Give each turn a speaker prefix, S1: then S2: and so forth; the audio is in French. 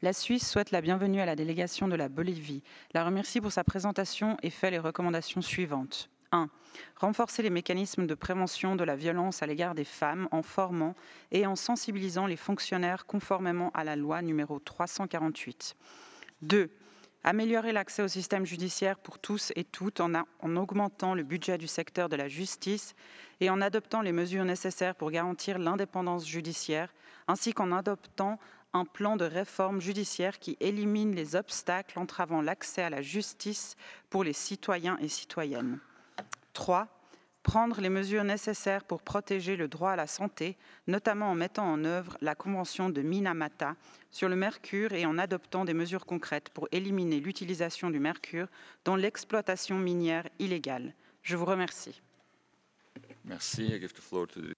S1: La Suisse souhaite la bienvenue à la délégation de la Bolivie, la remercie pour sa présentation et fait les recommandations suivantes. 1. Renforcer les mécanismes de prévention de la violence à l'égard des femmes en formant et en sensibilisant les fonctionnaires conformément à la loi numéro 348. 2. Améliorer l'accès au système judiciaire pour tous et toutes en augmentant le budget du secteur de la justice et en adoptant les mesures nécessaires pour garantir l'indépendance judiciaire, ainsi qu'en adoptant un plan de réforme judiciaire qui élimine les obstacles entravant l'accès à la justice pour les citoyens et citoyennes. 3. Prendre les mesures nécessaires pour protéger le droit à la santé, notamment en mettant en œuvre la Convention de Minamata sur le mercure et en adoptant des mesures concrètes pour éliminer l'utilisation du mercure dans l'exploitation minière illégale. Je vous remercie.
S2: Merci. I give the floor to the